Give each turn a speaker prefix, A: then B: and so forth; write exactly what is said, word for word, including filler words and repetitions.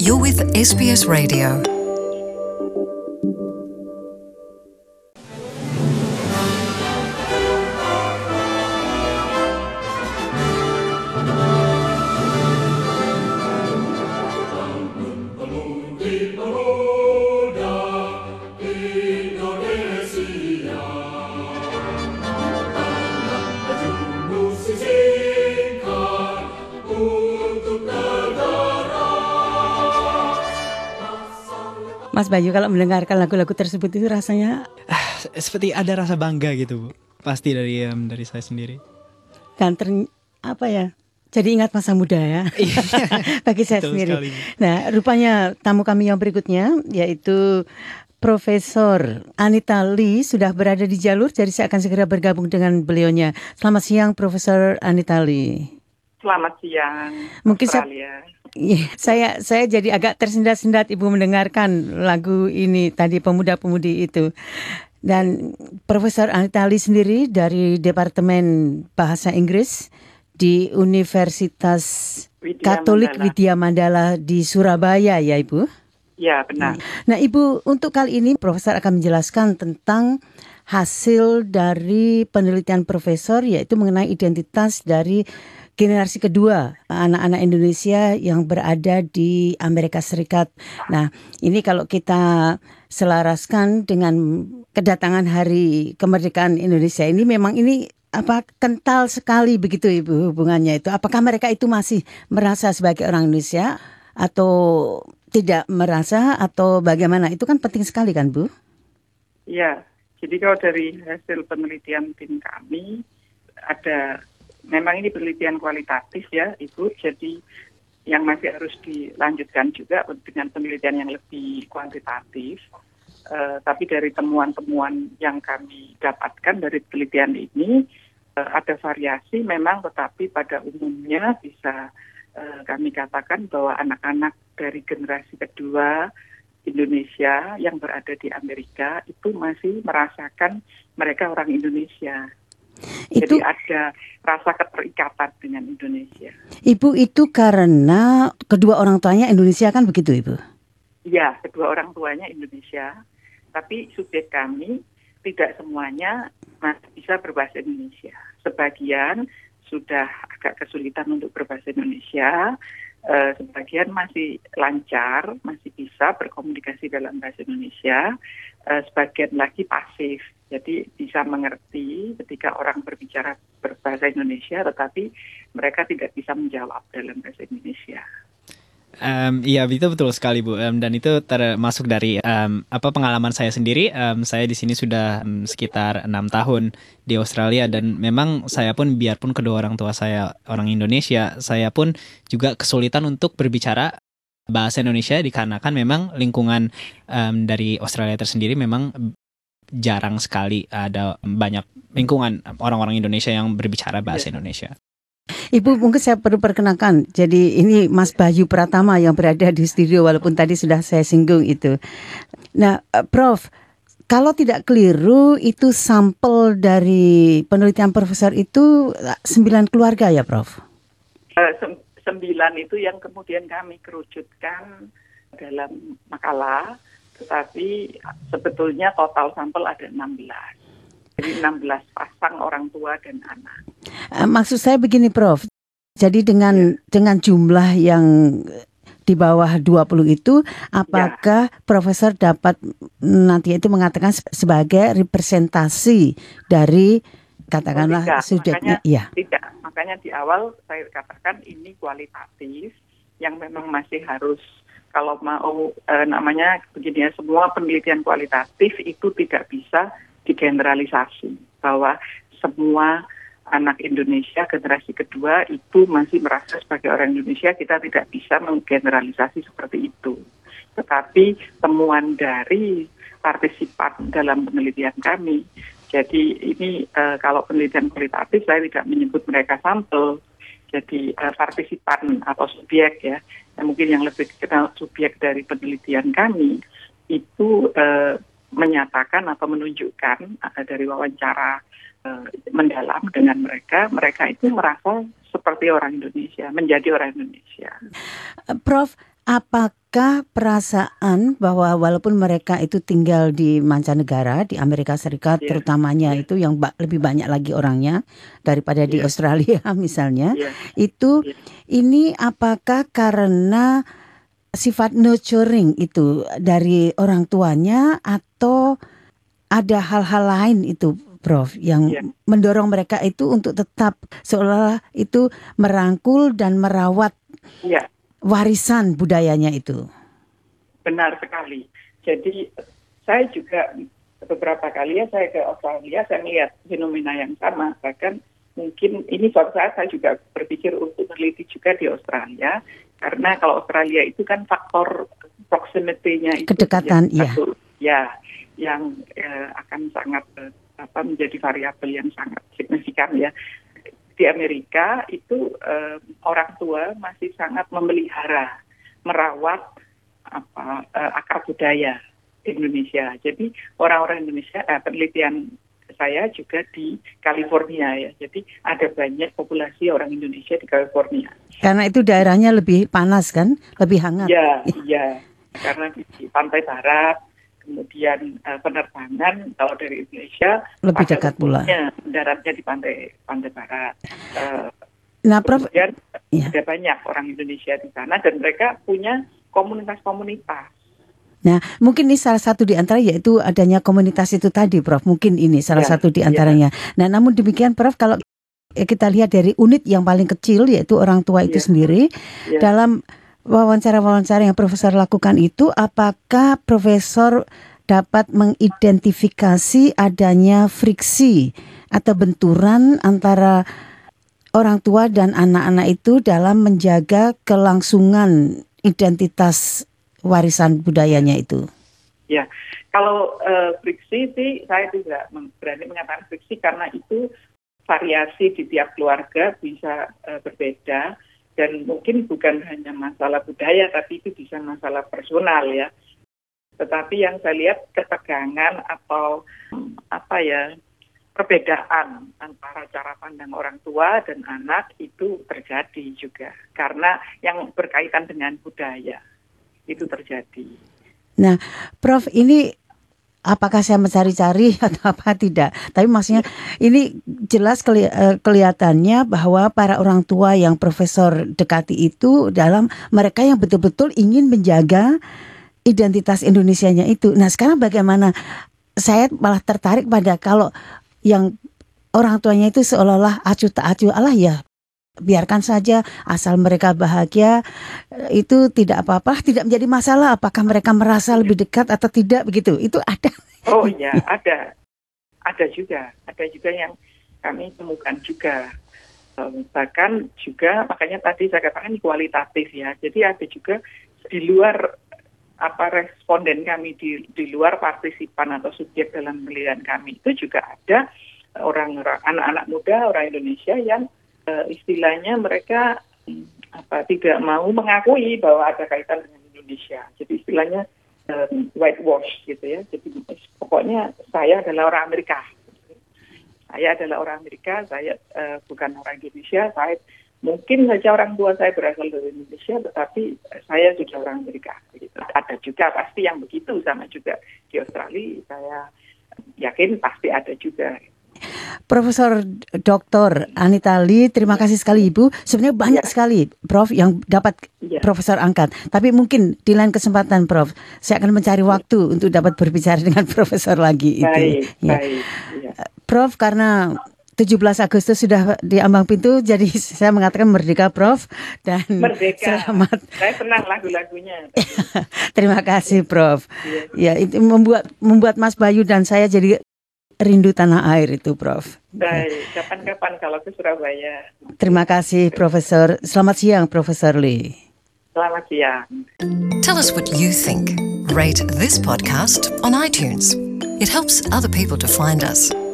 A: You're with S B S Radio.
B: Mas Bayu, kalau mendengarkan lagu-lagu tersebut itu rasanya
C: ah, seperti ada rasa bangga gitu, Bu. Pasti dari um, dari saya sendiri.
B: Dan ter, apa ya? Jadi ingat masa muda ya. Bagi saya
C: Betul
B: sendiri.
C: sekali.
B: Nah, rupanya tamu kami yang berikutnya yaitu Profesor Anita Lee sudah berada di jalur, jadi saya akan segera bergabung dengan beliaunya. Selamat siang, Profesor Anita Lee.
D: Selamat siang.
B: Mungkin saya,
D: Australia.
B: Iya, saya saya jadi agak tersendat-sendat Ibu mendengarkan lagu ini tadi, pemuda-pemudi itu. Dan Profesor Anita Lee sendiri dari Departemen Bahasa Inggris di Universitas
D: Widya
B: Katolik
D: Mandala.
B: Widya Mandala di Surabaya ya Ibu?
D: Ya, benar.
B: Nah Ibu, untuk kali ini Profesor akan menjelaskan tentang hasil dari penelitian Profesor, yaitu mengenai identitas dari generasi kedua anak-anak Indonesia yang berada di Amerika Serikat. Nah, ini kalau kita selaraskan dengan kedatangan Hari Kemerdekaan Indonesia ini, memang ini apa kental sekali begitu Ibu hubungannya itu. Apakah mereka itu masih merasa sebagai orang Indonesia atau tidak merasa atau bagaimana? Itu kan penting sekali kan, Bu?
D: Ya, jadi kalau dari hasil penelitian tim kami ada. Memang ini penelitian kualitatif ya, Ibu. Jadi yang masih harus dilanjutkan juga dengan penelitian yang lebih kuantitatif. Uh, tapi dari temuan-temuan yang kami dapatkan dari penelitian ini, uh, ada variasi memang, tetapi pada umumnya bisa uh, kami katakan bahwa anak-anak dari generasi kedua Indonesia yang berada di Amerika itu masih merasakan mereka orang Indonesia.
B: Itu,
D: Jadi ada rasa keterikatan dengan Indonesia.
B: Ibu, itu karena kedua orang tuanya Indonesia kan begitu, Ibu?
D: Iya, kedua orang tuanya Indonesia. Tapi subjek kami tidak semuanya masih bisa berbahasa Indonesia. Sebagian sudah agak kesulitan untuk berbahasa Indonesia. Uh, sebagian masih lancar, masih bisa berkomunikasi dalam bahasa Indonesia. Uh, sebagian lagi pasif. Jadi bisa mengerti ketika orang berbicara berbahasa Indonesia, tetapi mereka tidak bisa menjawab dalam bahasa Indonesia.
C: Um, iya, itu betul sekali, Bu. Um, dan itu termasuk dari um, apa pengalaman saya sendiri. Um, saya di sini sudah um, sekitar enam tahun di Australia, dan memang saya pun, biarpun kedua orang tua saya orang Indonesia, saya pun juga kesulitan untuk berbicara bahasa Indonesia dikarenakan memang lingkungan um, dari Australia tersendiri memang jarang sekali ada banyak lingkungan orang-orang Indonesia yang berbicara bahasa Indonesia.
B: Ibu, mungkin saya perlu perkenalkan. Jadi ini Mas Bayu Pratama yang berada di studio, walaupun tadi sudah saya singgung itu. Nah, Prof, kalau tidak keliru itu sampel dari penelitian Profesor itu sembilan keluarga ya, Prof?
D: Uh, sem- sembilan itu yang kemudian kami kerucutkan dalam makalah. Tetapi sebetulnya total sampel ada enam belas. Jadi enam belas pasang orang tua dan anak.
B: Maksud saya begini, Prof. Jadi dengan ya. dengan jumlah yang di bawah dua puluh itu, apakah ya. Profesor dapat nanti itu mengatakan sebagai representasi dari katakanlah
D: oh,
B: sudahnya?
D: Makanya,
B: ya.
D: Tidak. Makanya di awal saya katakan ini kualitatif yang memang masih harus. Kalau mau e, namanya begini ya, semua penelitian kualitatif itu tidak bisa digeneralisasi. Bahwa semua anak Indonesia generasi kedua itu masih merasa sebagai orang Indonesia, kita tidak bisa menggeneralisasi seperti itu. Tetapi temuan dari partisipan dalam penelitian kami, jadi ini e, kalau penelitian kualitatif saya tidak menyebut mereka sampel. Jadi uh, partisipan atau subjek ya, yang mungkin yang lebih dikenal subjek dari penelitian kami itu uh, menyatakan atau menunjukkan uh, dari wawancara uh, mendalam dengan mereka, mereka itu merasa seperti orang Indonesia, menjadi orang Indonesia.
B: Prof, apakah adakah perasaan bahwa walaupun mereka itu tinggal di mancanegara, di Amerika Serikat
D: Yeah.
B: terutamanya
D: Yeah.
B: itu yang ba- lebih banyak lagi orangnya daripada di
D: Yeah.
B: Australia misalnya,
D: Yeah.
B: itu
D: Yeah.
B: ini apakah karena sifat nurturing itu dari orang tuanya atau ada hal-hal lain itu, Prof, yang
D: Yeah.
B: mendorong mereka itu untuk tetap seolah itu merangkul dan merawat
D: Yeah.
B: warisan budayanya itu?
D: Benar sekali. Jadi saya juga beberapa kali ya saya ke Australia, saya melihat fenomena yang sama. Bahkan mungkin ini suatu saat saya juga berpikir untuk meneliti juga di Australia, karena kalau Australia itu kan faktor proximity-nya itu
B: Kedekatan,
D: menjadi
B: iya.
D: satu, ya, yang eh, akan sangat eh, apa menjadi variabel yang sangat signifikan ya. Di Amerika itu eh, orang tua masih sangat memelihara, merawat apa eh, akar budaya di Indonesia. Jadi orang-orang Indonesia, eh, penelitian saya juga di California ya. Jadi ada banyak populasi orang Indonesia di California.
B: Karena itu daerahnya lebih panas kan, lebih hangat.
D: Ya, iya. Karena di, di pantai barat, kemudian uh, penerbangan kalau dari Indonesia
B: Lebih dekat pula.
D: Mendaratnya di pantai pantai barat. Uh,
B: Nah, Prof,
D: kemudian
B: ya.
D: ada banyak orang Indonesia di sana dan mereka punya komunitas-komunitas.
B: Nah, mungkin ini salah satu di antara yaitu adanya komunitas itu tadi, Prof. Mungkin ini salah
D: Ya,
B: satu di
D: ya.
B: antaranya. Nah, namun demikian, Prof, kalau kita lihat dari unit yang paling kecil yaitu orang tua itu
D: Ya.
B: sendiri,
D: Ya.
B: dalam wawancara-wawancara yang Profesor lakukan itu, apakah Profesor dapat mengidentifikasi adanya friksi atau benturan antara orang tua dan anak-anak itu dalam menjaga kelangsungan identitas warisan budayanya itu?
D: Ya, kalau uh, friksi sih saya tidak berani mengatakan friksi karena itu variasi di tiap keluarga bisa uh, berbeda dan mungkin bukan hanya masalah budaya tapi itu bisa masalah personal ya. Tetapi yang saya lihat ketegangan atau apa ya perbedaan antara cara pandang orang tua dan anak itu terjadi juga karena yang berkaitan dengan budaya itu terjadi.
B: Nah, Prof, ini apakah saya mencari-cari atau apa tidak? Tapi maksudnya ini jelas keli- kelihatannya bahwa para orang tua yang Profesor dekati itu dalam mereka yang betul-betul ingin menjaga identitas Indonesianya itu. Nah, sekarang bagaimana? Saya malah tertarik pada kalau yang orang tuanya itu seolah-olah acuh tak acuh, alah ya biarkan saja asal mereka bahagia, itu tidak apa-apa, tidak menjadi masalah apakah mereka merasa lebih dekat atau tidak begitu. Itu ada.
D: Oh iya, ada. Ada juga. Ada juga yang kami temukan juga. Um, bahkan juga makanya tadi saya katakan kualitatif ya. Jadi ada juga di luar apa responden kami di di luar partisipan atau subjek dalam penelitian kami itu juga ada orang anak-anak muda orang Indonesia yang uh, istilahnya mereka um, apa tidak mau mengakui bahwa ada kaitan dengan Indonesia. Jadi istilahnya um, whitewash gitu ya. Jadi pokoknya saya adalah orang Amerika. Saya adalah orang Amerika, saya uh, bukan orang Indonesia. Saya mungkin saja orang tua saya berasal dari Indonesia, tetapi saya sudah orang Amerika. Begitu. Ada juga pasti yang begitu, sama juga di Australia. Saya yakin pasti ada juga.
B: Profesor Doktor Anita Lee, terima kasih sekali Ibu. Sebenarnya banyak ya. sekali Prof yang dapat ya. Profesor angkat. Tapi mungkin di lain kesempatan Prof, saya akan mencari waktu untuk dapat berbicara dengan Profesor lagi.
D: Baik,
B: itu. Ya.
D: baik. Ya.
B: Prof, karena tujuh belas Agustus sudah di ambang pintu, jadi saya mengatakan merdeka Prof dan
D: merdeka.
B: Selamat.
D: Saya senang lagu-lagunya.
B: Terima kasih Prof.
D: Ya.
B: Ya, itu membuat membuat Mas Bayu dan saya jadi rindu tanah air itu Prof.
D: Baik, kapan-kapan kalau ke Surabaya.
B: Terima kasih Profesor. Selamat siang Profesor Lee.
D: Selamat siang.
A: Tell us what you think. Rate this podcast on iTunes. It helps other people to find us.